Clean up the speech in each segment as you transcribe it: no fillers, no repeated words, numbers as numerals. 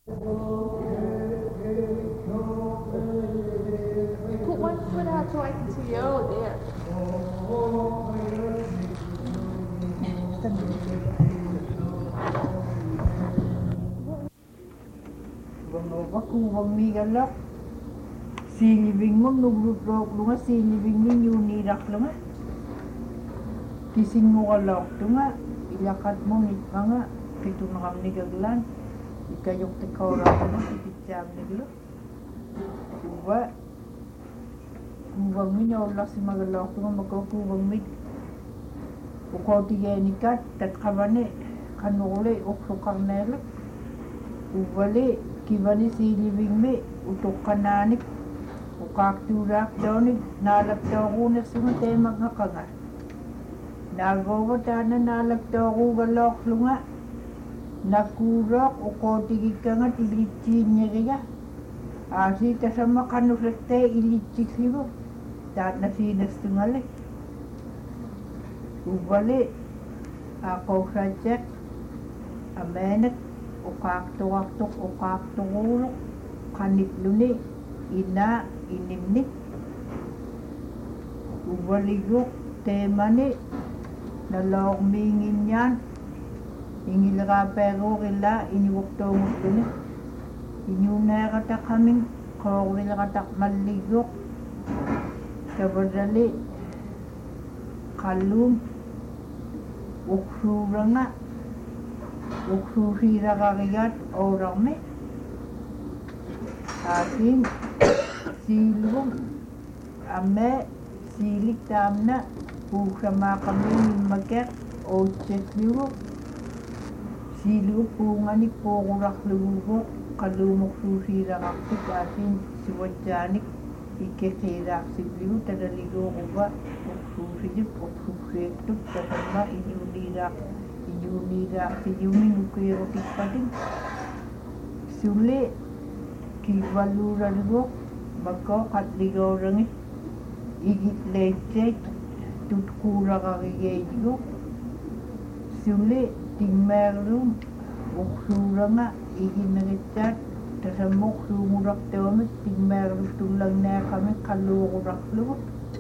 Put one foot out so I can see you. Oh, there. Aku wangi galak si living mo nugruk lunga si living ni ni rak lunga kising mo galak tunga ilakat mo ni nga kitu nakam ni gaglan ikayok te kaura mo kitjam ni glo uba kuwang mi nyola si magalak tunga mako kuwang mi uko tige nikat tat kabane kanole okso karnelak ubale kibani si living me utok kananik ukakturak dawnik nalap tawunak sunga temak nakanga nagawatana nalap tawu galok lunga nakurak ukotigik kanga tilitsin niya asi tasama kanufrekte ilitsik sibo tat nasinas tungale ubale ako sajak amenet ukaktuwulok kanitluni ina inimnik ubaligok temani nalok mingin yan ingilaka pero kila iniwuktungutuni inyunakata kaming kawilakatak maligok kabadali kalum uksuranga uksusira kakigat orang me ating silong ame silik tamna pusama kami maket o cekliwo silu pungani pokurak lugo kalumok susira kaktik ating siwajanik ikekirak sibliwo tadaligo kuba uksusidip uksusektuk tasama inyunirak Yumi nukuyo tikpatin sule kibalura rigo bako katligo rangi igit lecek tutkura kagigo sule tingmerum uksuranga igin nagitchat tasamok sumurak teomit tingmerum tulang na kami kalukurak lugo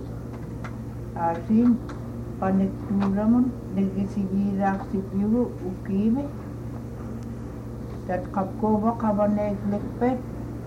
asin panekturamon nagisigirak si Piro ukime dat kapkova kabanek lekpet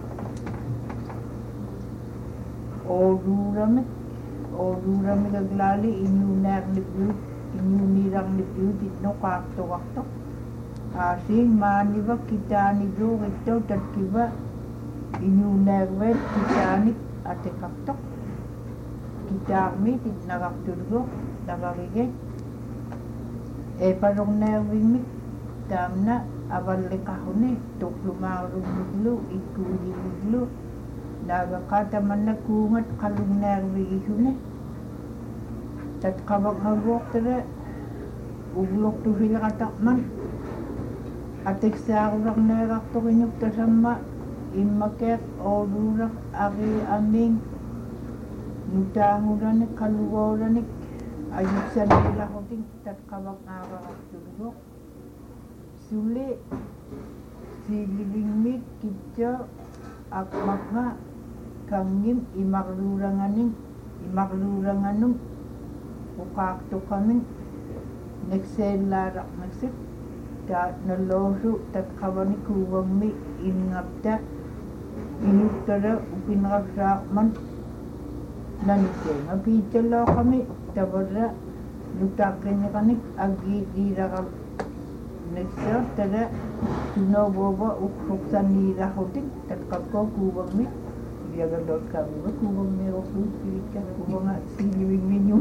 odurame gaglali inyunak ni Piro inyunirang ni Piro ditno kakto asing maniba kitani bro ito dat kiba inyunak wet kitani ate kakto kitami titnakakturgo nakakigay parang nerving damna aballe kahune tuklumarong miglo ikuli miglo nagakata man nakungat kalung nerving ihune tat kabag hagok tere uglok tu sila katakman atek sa urak nerak to kinyuk tasama imaket odurak aki aming nutangudanik kalugodanik ayuk sa nila hoting tat kabag nakakatulog suli si living meat kityo akmak nga kangim imakluranganung ukakto kami nagselarak nagsip tat nalosu tat kabani kuwang mi ingapta inutara upinakasakman nanite ngapitalo kami tabara lutakin kanik agi dirakal nexa tada tuno boba uksan nira hotik tatkapko kuwang mi diagalot kami kuwang mi oku kirika kuwang siliving minyo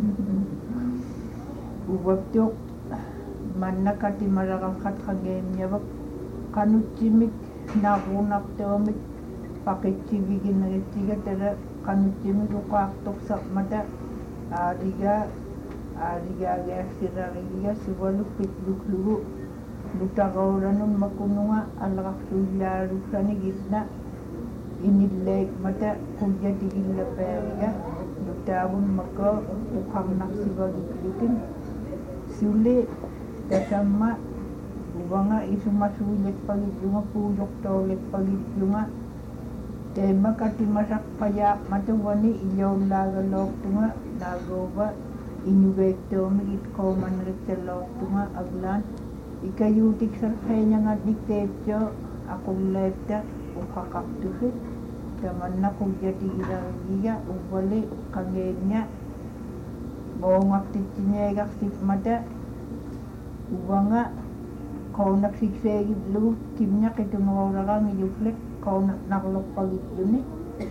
ubaktok manakati marakalkat kagem nyabak kanuchimik nakunak tewamik pakitsibigin nagitiga tada kanuchimik ukaktok sa mata ariga gasirariga siwalu pitluklugu lutagauranun makununga alakasularusani gitna inilek mata kuya tigila periga lutabun maka ukhamnak sibagitlutin sule tasama ubanga isumasulit palit yung pulok tolet palit yung tema katimasak payak matawani ilaw lagalok tunga nagoba inyugekto migit koman ritselok tunga aglan ikayutik sa kanya nga diktetyo akong lepta ukakaktusit taman na kung jati ilagiya ubali kangenya bawang titinyegak sip mata ubanga kau naksiksegi lu kimnya kitunawaraga ngiyuflek kau naklok palit yun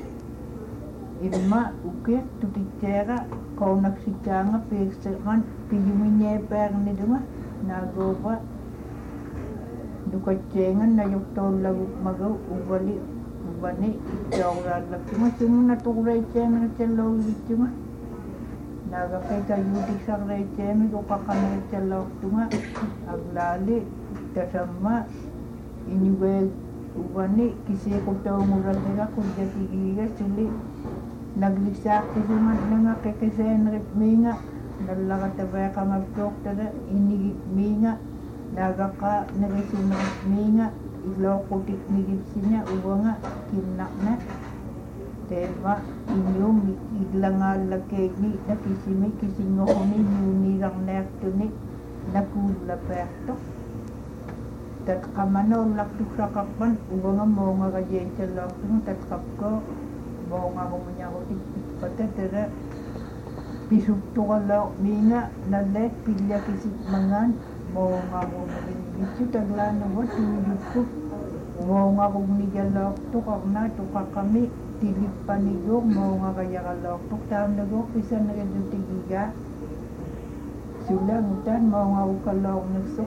ilma ukir tutitera kau naksiksanga peksekan piyuminye perni dunga nagoba dukatsengan na yuktol lagu magaw ubali ubani jawra lakuma sumun na tukuray tsenga tselo litunga naga kaya yudik sa ray tsemi dukakanay tselo tunga aglali tasama inyuwe ubani kisi kutaw mural nila kudya tigiga suli naglisak tisuman nga kekesen ritminga nalakatabay ka magdoktora inigit minga nagaka narisinang minga ilaw kutik nigipsinya ubanga kinak na tema inyong iglangal lakegi na kisimi kisingohoni nunirang nektuni nakula perto tat kamano laktuk sakakman ubanga mo nga kajensa laktung tat kapko mo nga kumunyakotik patatara pisuk to kalau minga nalet pilya kisip mangan mau ngamu bicu taglan mo tujuku mau ngamu nijalok to karena to kami tilip panigok mau ngakaya kalok to tahun nagok bisa nagedut tigiga sulang utan mau ngamu kalok nusuk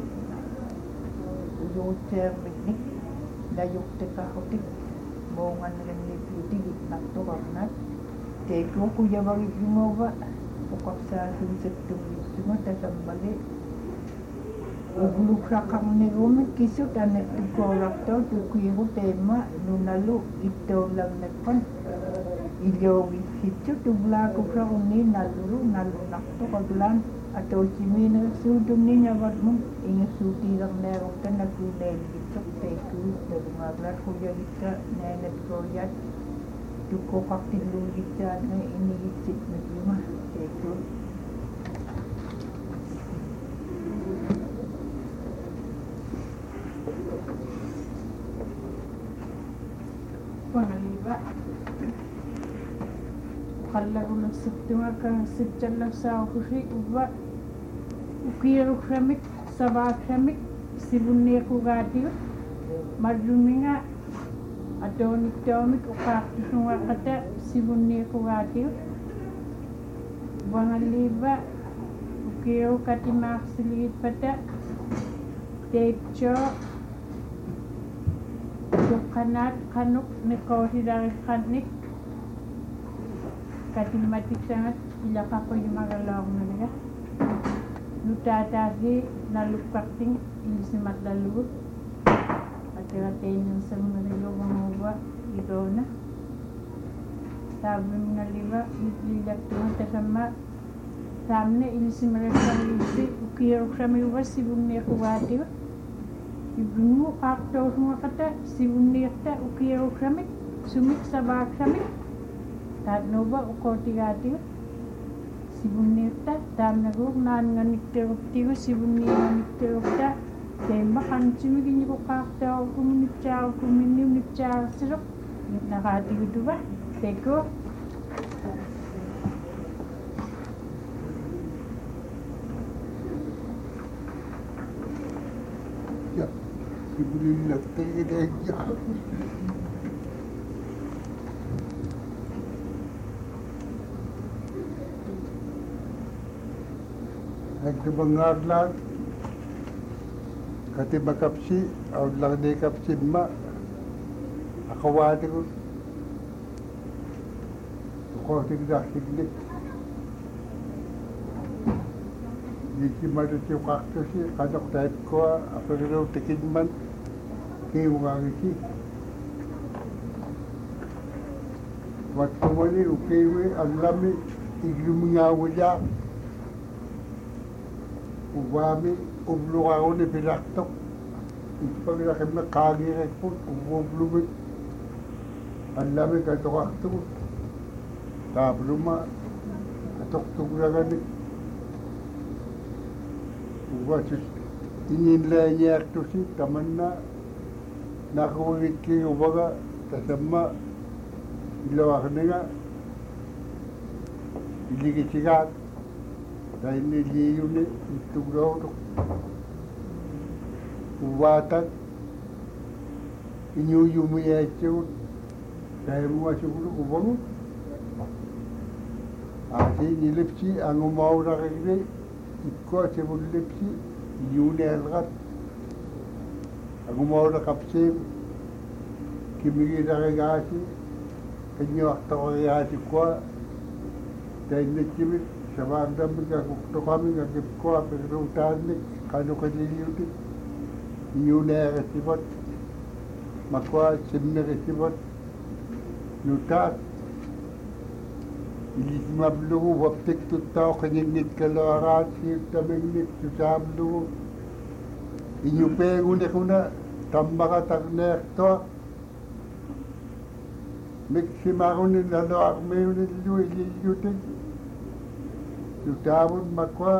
ujoter miknik dayuk tekahotik mau ngan tigit nak to karena teko kuya bagi jumoba ukapsa sunsattum cuma tasambali ugluk rakang negome kisut anet tukorakto tukuiru tema nunalu ito lang nekon ilyogi hitu tubla kuprakuni naluru nakto kaglan atau cimina sudum ni nyabat mo inga suti lang nerok tan nakunel gitu teku dari ngaglat kuya kita nenet koyat tuko kakti lulita na ini gitsit na cuma teku Pangaliba Kallagu nagsiptunga ka sipchalak sa ukusi uba ukiru kramik sabak kramik sibunne kugati maduminga adonik domik ukaktusunga kata sibunne kugati Pangaliba ukiru kati maksilit pada tepcho kanat kanuk nekosi dari kanik katimatik sangat ilaka ko yung magalawang na nila lutatagi nalupakting ilisimat lalu at-iratain yung sa mga nilo mga ito na sabi mga liba itlilak tunga tasama samne ilisimarat sa ilisi ukirok sa may uwas sibong niya kuwati Ibnu kakto semua kata sibunirta ukiro kramik sumik sabak kramik tat noba ukotigati sibunirta tam naguk nan nganikteruk tigu sibunirta temba kan sumigin ko kakto kuminipchar sirok nakati gitu ba teko Ibulilat tayo dahil nagdibangarlan kati bakapsi aw lang di kapsi ma akawati ko tigda siglit Diki madu tiu kakto si kadok taip ko apagro tikin man kiwangiki waktu mani ukewe alami iglumingawya ubami ublukaw ni pilaktok ipagla kemna kaagire put ublubit allame ka toqartu taabluma atoqtuglagani uwachit ininlaaniartusi tamanna naquugikki ubaga tasamma ilawaqninga iligitigaat tainni liiyuni ittuglaotuq uwaatat iñuuyumuyaatsugut taimuasugulu ubagu aasi nilipsi angumauraqigni ikkuasivulipsi iñuunealqat angumauraqapsiim kimigilaqigaasi kanñuartoqorigaatikkua tainnakkimik samaaqtammika kuktoqamika kippua piruutaannik qanuqililiutik iñuuneaqassivat makua simmeqissivat nutaat ilismablugu waptik tuttauqinnikkaloaraat siuttamingnik tusaablugu iñupeegunikuna tammaqatarneertoa miksimaruni naloarmiunillu ilillutik tutaavun makua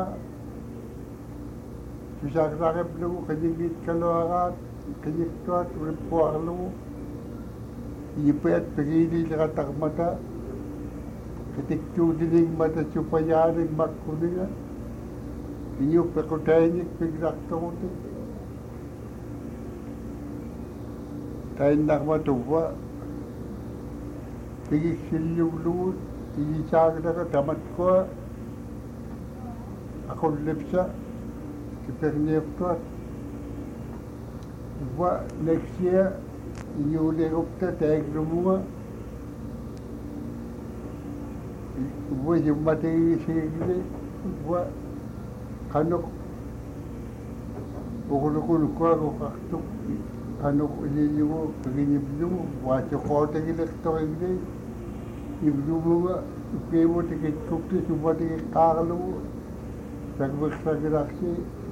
tusaqraqiplugu qinnikkaloaraat qinniktuat rippuarlugu iñupeat pigiilileqatarmata kitiktuutinik mata supayaanik makkuninga iñuppequtainik pigilartorutik tainnarmatuvva pigiksilluulugut igisaaglaqa tamatkua aqullipsa kiperniertuat uvva next year iñuulegupta taiglumuga uvva yummatigisiigli uvva qanuq uquluqulukua qoqartuq qanuq ilillugu pigiñiplugu waatiqootagilertoringli iblumuga ukeemutikittukti sumatigiqqaarlugu sagviqsagilarsi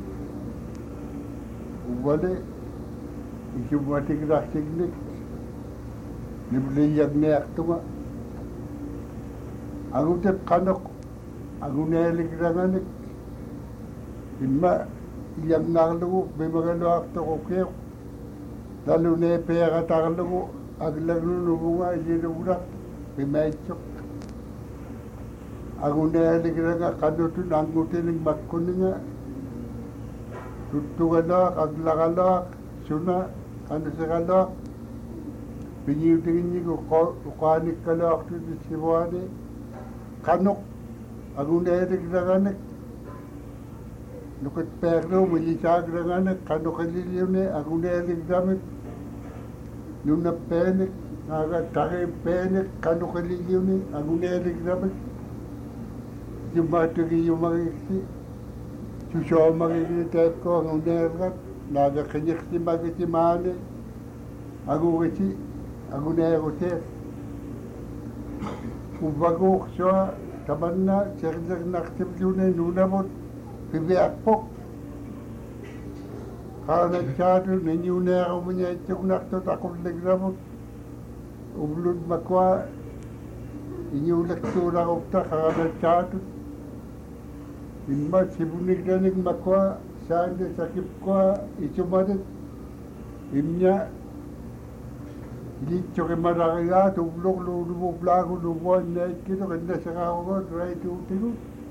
uvvale isummatiglarsignik nimliyagniartuga agutep qanuq aguneeligranganik imma iyangnarlugu bimagaluartoquqiuq dalunee peeqatarlugu aglagnunuvunga ililugulaq bimaitsuq aguneeligranga qanutun angutinik makkuninga tuttugaloaq aglaqaloaq suna qanusiqaloaq piñiutiginnigu uqaanikkaloaqtutissivuani qanuq aguneeligraganik nukitpeerluum ilisaagraganik qanuqililiuni aguneeligramik nunappeenik aga tarippeenik qanuqililiuni aguneeligramik yummaatugiyumagiksi susoomagigni taipko aguneelgat naaga qiñiqsimagisimaani agugisi aguneeguteer uvvaguuq sua tamanna sernernartipluuni nunamut piviarpoq qaanatsaatu niñuuneerumuñaitsugnartut aqulligramut uvlut makua iñuulektuulaqupta qaanatsaatut imma sivuniklanik makua saande sakipkua isumatit imña ilitsuqimalarigaat uvluqluuluvuplaagunuvuannaikkilu qinnasaqaarugut raituutigu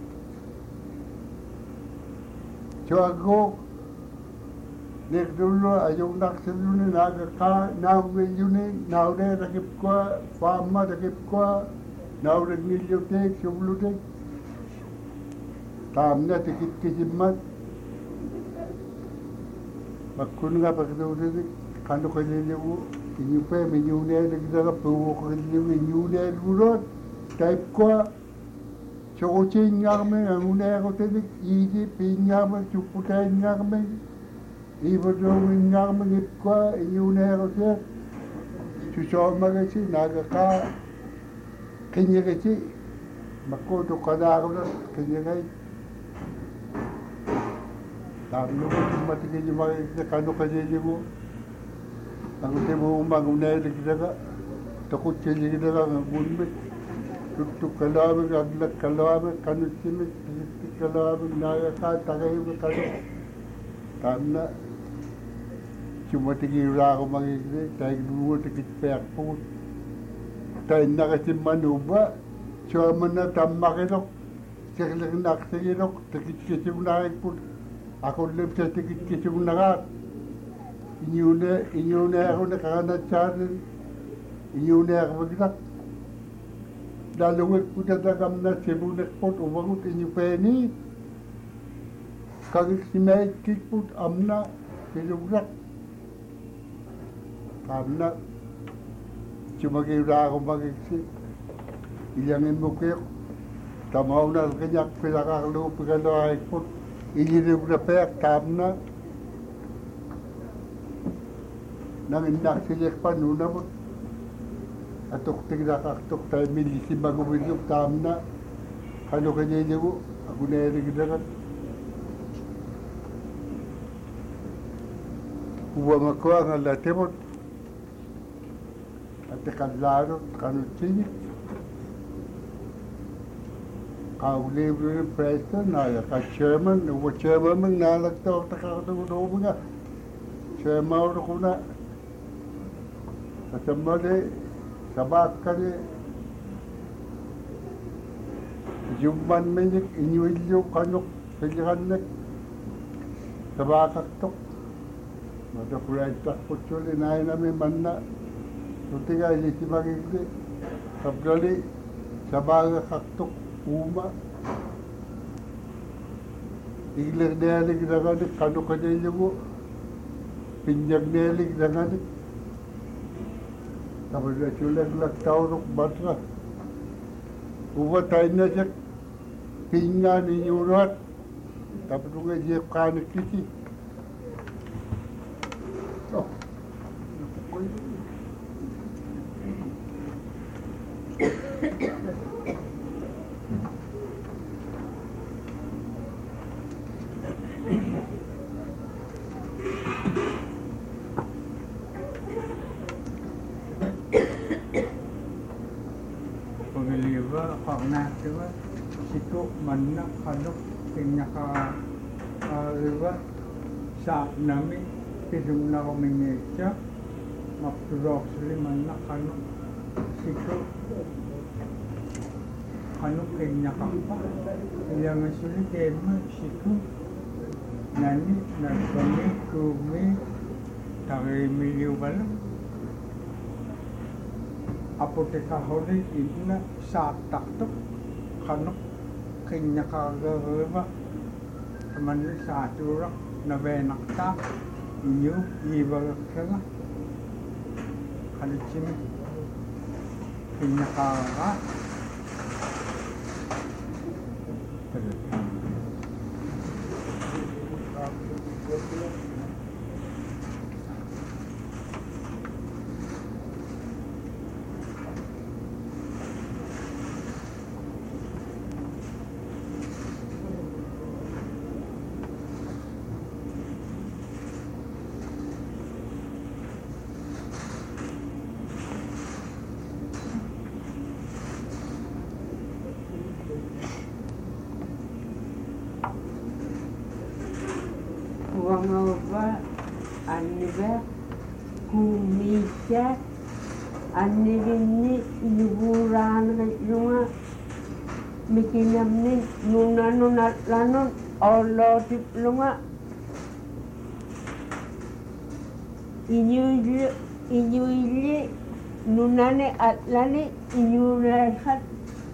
suagguuq niqdullu ayugnaqsilluni naaqaqaa naungilluni naureerakipkua faammarakipkua naurengilluteek sublutek taamna tikitkisimmat makkunga pakduutetik qanuqililigu iñupe miñuuneeligdaga puuqilligu iñuuneelguloot taipkua soqusiinngаарming anguneequtetik iigi piinngаарming supputainngаарming iivutuunginngаарming ipkua iñuuneequteek susoomagasi naaqaqaa qiñigisi makkuutuqqanaarulat qiñigait Kami cuma tinggi kita kanu kaji jimu. Aku temu bangunnya kita kan takut jadi kita kan bunyi. Tutup kalau agak kalau kanu cimi kalau naya kata kaya kanu. Karena cuma tinggi ragu magi tay dulu tikit peak pun. Tay nakasi manuba cuma mana tambah itu. Sekali nak sekali tikit kecil naik pun. Ako lebih sedikit kisah nakat. Inyune ako nakakanat charin. Inyune ako magnak. Dalungit ko dadagam na sibunak po umangot inyo peni. Kagik si Maikik po amna sibunak. Karena cuma kira ako magiksi. Ilangin mo kayo. Tamaw na kanyak pinakakalo pagkalo ay po. Ini udah peak karena nang indak silik panuna mo atok tigdak atok tayo milisi bago video karena ano kanya niyo ako na erigidaran uwang ako ang alatemot at ikalaro kanutsini Kau libre president na ya ka chairman o chairman mang nalagtaw takatulong mga chairman ko na kasamali sabak kali jumban menik inyuilyo kanok pilihanek sabakak tok mata kuraitak puculi na namin manna tutiga ilisi magigli sabgali sabakak tok Uma ilir nelik nanganik kanu kanya mo pinjag nelik nanganik tapos na sulag lagtaw rok batra uwa tayo na siya pinga ninyo rat tapos nga siya kanik kiti oh Karena juga situ mana kalau kenyaka riba saat nami tidung na mengeja mapurok sili mana kalau situ kalau kenyaka apa yang sili kema situ nani nagami kumi tari miliu balam apoteka holi ina saat takto kanok kanya kagagawa teman saat urak nabenak ta inyo ibagak kala kalicin kanya kaga Wangova Aniba Kumisha Anirini Iburan Lunga Mikinamni Nunanunat Lanun Olo Lunga Inyuili Nunane Atlani Inyulehat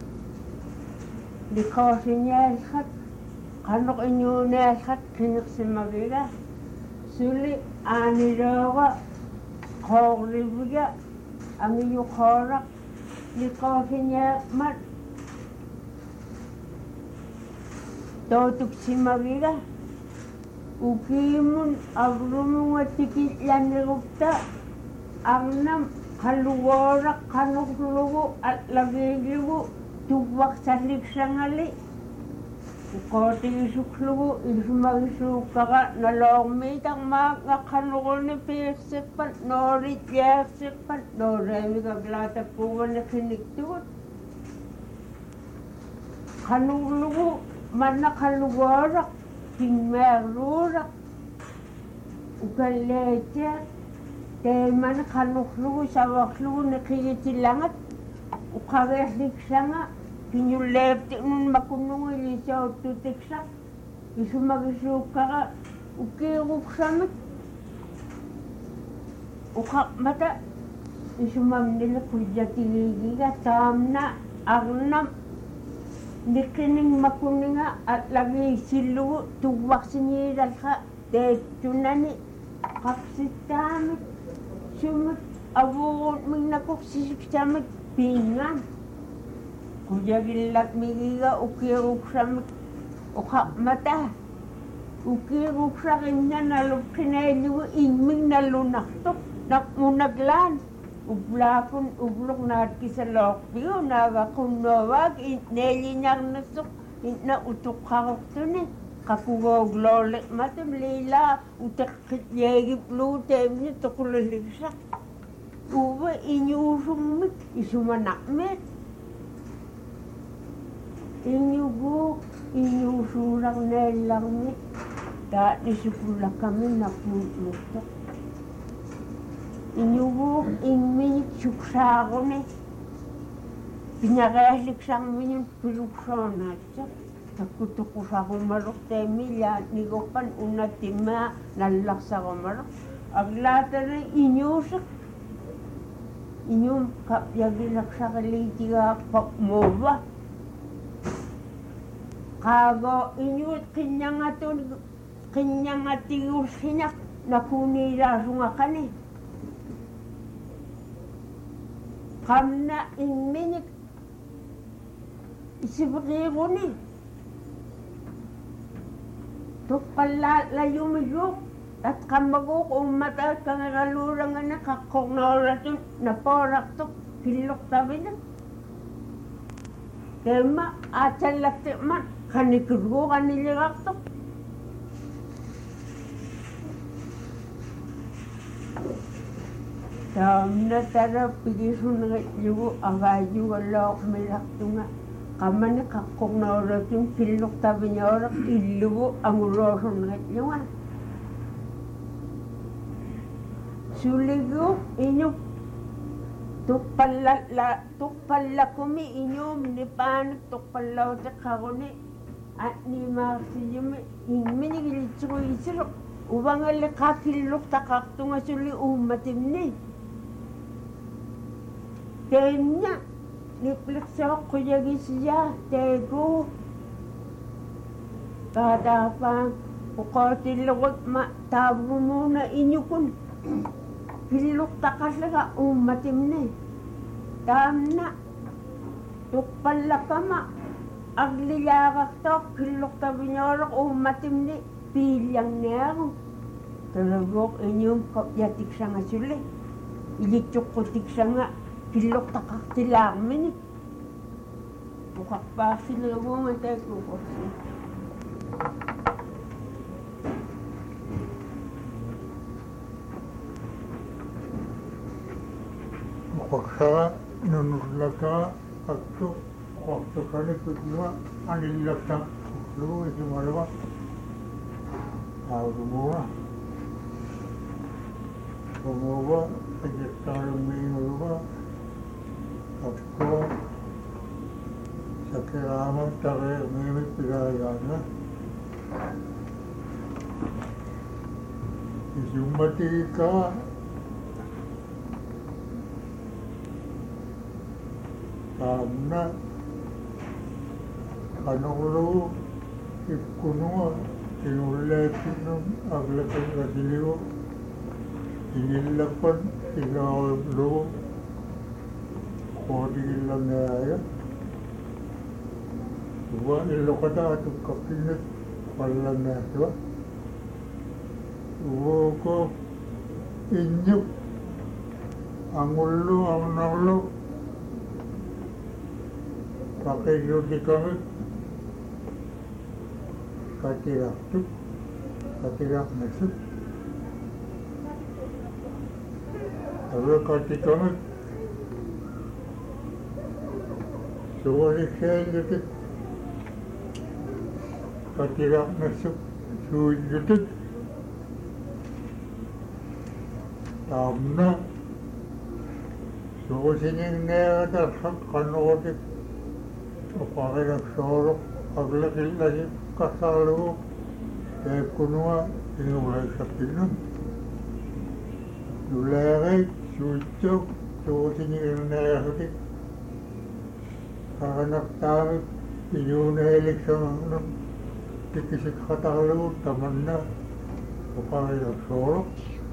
Dikosinya Kanok inyulehat Kinik Simagira Suli Aniroga Horibuga Ang iyukorak Dikosinya Mat Totuk Simagira Ukimun Agrumun Watikit Yanirupta Agnam Kaluwarak Kanok Lugu At Lagigigu Tuwak Salik Sangali Uqotigisuklugu ilsumagisuukkara naloormiitaqmaa ngaqqanuquni piirsippat noorit jaarsippat nooreemikaklaatappuuvani qiniktugut qanuullugu manna qallugooraq timmeerluuraq ukalleetia teemani qanuqlugu savaqlugu niqigitilangat uqageerliksanga kinyulleepti'nun makunnungu ilisauttutiksaq isumagisuukkara ukiiruqsamik uqaqmata isumamnili qujjatigiigiga taamna arnam niqining makunninga atlagiisillugu tuwwaqsiniilalqa teettunani qaqsittaamik sumik avuugut minnakuq sisiktamik piingaan kujagillat migiga ukiiruqsamik uqaqmata ukiiruqsaqinna nalukkineellugu immik nallunaqtuq naqmunaklaan ublaakun ubluk naatkisaloorpigu naagaqunnovaak neelinarnassuq inna utuqqaruqtuni qakugooglooliqmatum liilaa uteqqityeegipluu teemni tuqululiksaq uva iñuusummik isumanaqmeet iñuguuq iñuusuuraqneellarmi taa'nisukullakami napuutluutoq iñuguuq immiñik suksaaruni piñareasliksarmiñun piluksoonaatsoq takkutuqusaqumaloq teemillaatnigoppan unattimmaa nallarsarumaroq aglaatani iñuusiq iñum kapyagilaksaqiliitigaaqpaq muuva qaago iñuut qiññangatigulhinaq nakuniiraasungaqani qamna immiñik isipiqiiguni tuqqallaatlayumiyuuq atqammaguuq ummataat kangaluurangana qaqqornooratun napooraqtuq killuqtavina teemma aatallaktiqman qanikirguuqaniliqartuq taamna tara pigisunqillugu agaayugalooqmilaqtunga qamani qaqqornooratun killuqtaviñooraq illugu anguloosunqillunga suligu iñu tuqqallakumi iñum nipaanik tuqqallauteqqaruni atniimaarsiyumi immiñigilitsuguisiruq uvangalli qaakilluqtaqartunga suli uummatimni teemña nipliqsoq quyagisiyaa teeguu kaataapaan uqootillugut ma taavumuuna iñukun killuqtaqalliqa uummatimni taamna tuqqallakama aglilaaqaqtoq killuqtaviñooroq uummatimni piillanniagu taraguuq iñum kopyatiksaanga suli ilittuqqutiksaanga killuqtaqartilaarmini uqarpaarsiliguunga taakkuuqorsi uqaqsaqa nunullakaqa qattu uqartuqanikutluga anillaqtaqlugu isimaluga aurumuga umuga ajettarumiinuga atko sakirama tareermiimik pigayaana isummatika taamna qanuqlugu ikkunuga inulleettinnum aglaqirrasiligu inillappan igaaqlugu qootigillangaaya uva illuqataa tuqqaqkinnak qallangaassuga uvuuko iññuk angullu amnaqlu paqillutikamik katiraktuk, katirak nasuk. Aga katikamak, suwaliksayatik, katirak nasuk, suwaliksayatik. Tamna, suwasining neratar kanotik, upakirak sorok, aglakilasi kasalu, kunua inulay sa Pinon. Nulagay, suwitsok, suwasining neratik, kakanak tamit, pinunahilig sa mga tikisik katalo, taman na, upakirak sorok.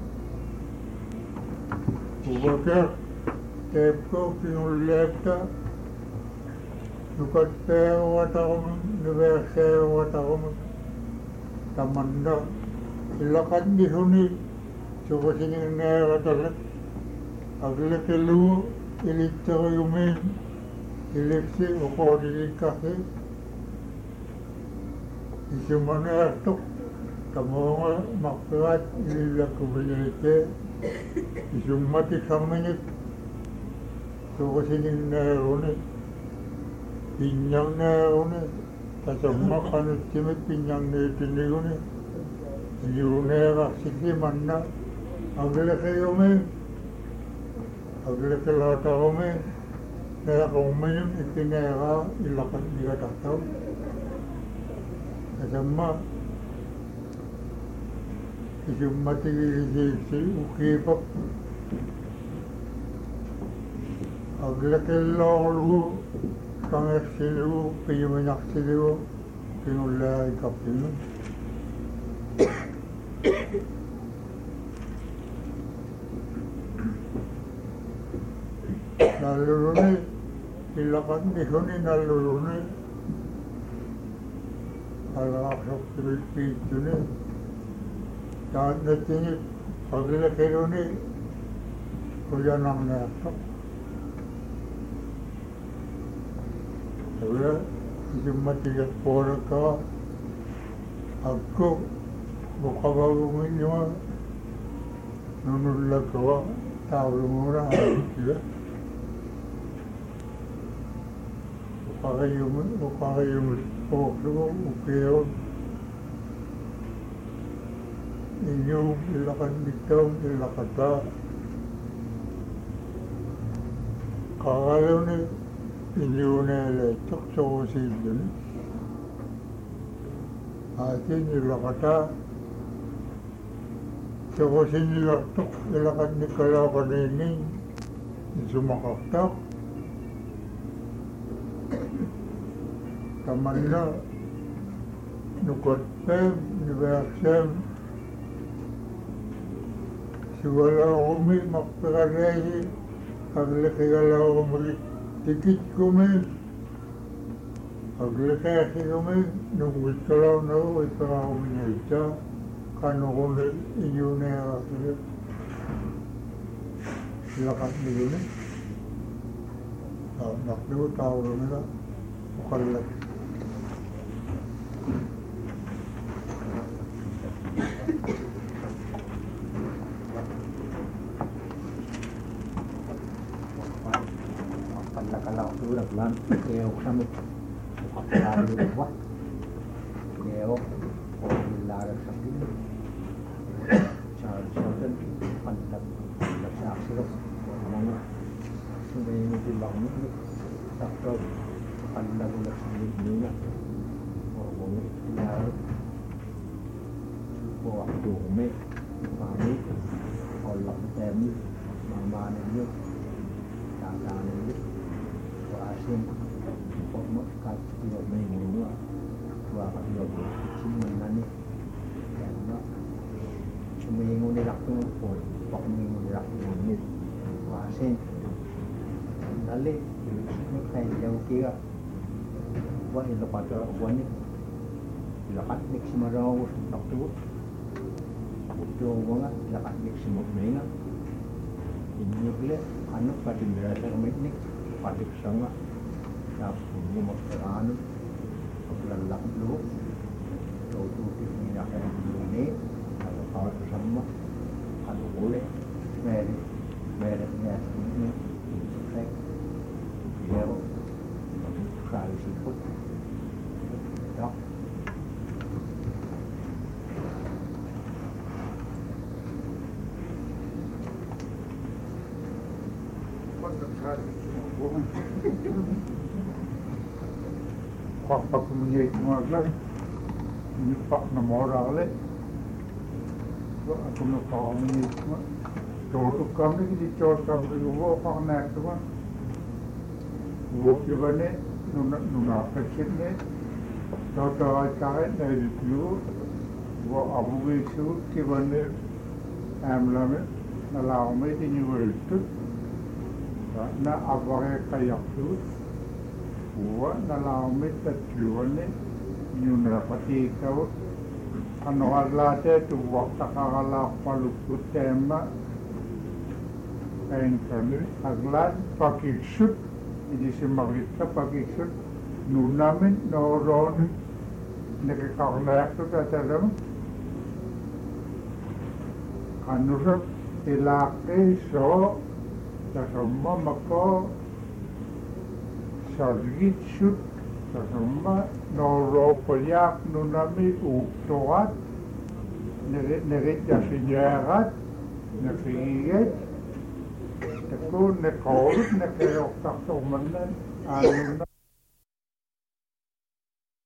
Ubakar, tepko, pinulekta, nukattaya watakum, nuversaya watakum, tamanda, ilakan di suni, sukasining neratalak, aglakilu, ilitsaka yumin, iliksi, ukodikasi, isumanertok, tamonga, makpirat, ililakubilite, isumati samenit, sukasining nerone, pinyang nerone, tasamma kanut simit pinyang netinigone, yunera sisimanna, aglakayome, aglakilataume, nerakumayum itinera ilakat nigatataw, tasamma, isumati si ukipap, aglakilolu, kangaksilu, piyuminaksilu, pinulay kapinu. Nalulunay, ilakan nihuni nalulunay, alakasok pilipituni, tahan natinit, aglakiluni, kuyanang natok. Saya isumatigat pora ka, ako, bukabagungin niyo, nunulak ka, tawag muna, sila. Upakayumit po, ukiyaw, inyong ilakan dito, ilakata, kakalaw ni, inyunele tuksokusilun. Atin ilakata, sokusin ilaktok, ilakat ni kalakanin, sumakaktak. Tamanna, nukotem, niversem, siwala umi makpikarehi, aglakigala umi, tikit kumi, aglakasi kumi, nungwit kalaw na uwi para umi na ita, kanukuli inyunera sila. Lakat nila. Nakliw tao nila, ukalat. Kalau sudah bulan keo kami apalagi buat keo orang sakit cara pantat saksi mana sudah ini bilang ini sakit pantat sakit ini orang ini buat dome kami kalau temi mama ini jangan ini asin pokok kat dua minggu dua kali dua kecil mana karena minggu ni raktu pun pokok minggu ni raktu ni asin lalu ni kain jauh kira wah ini lepas tu wah ni lepas ni semua orang raktu tu orang lepas ni semua minggu ini boleh anak pada berada ni patik sama ya punya makanan paglalak lu tuuti minaqaani qaaqsamma qaluule meere nyaasni fek yero khaalisiput dak Pak menyai mengajar ini Pak nomor ale aku nak tahu menyai cuma tu kami di cor kami gua Pak nak tu kan gua kibane nuna kecil ni tahu cakap dari dulu gua abu itu kibane amlame nalau me di New York na abang kayak tu gua nalau me terjualnya nyuna pati kau ano alate tu waktu kakala palu tema kain kami aglat pakai shoot ini semarita pakai shoot nunamin noron nekakala tu kata dalam kanusap tilaki so sasama mako sargit shoot sasama noro paliak nunami uktoat nerit jasinyarat nefiget takun nekorut nekayok taktomanan anuna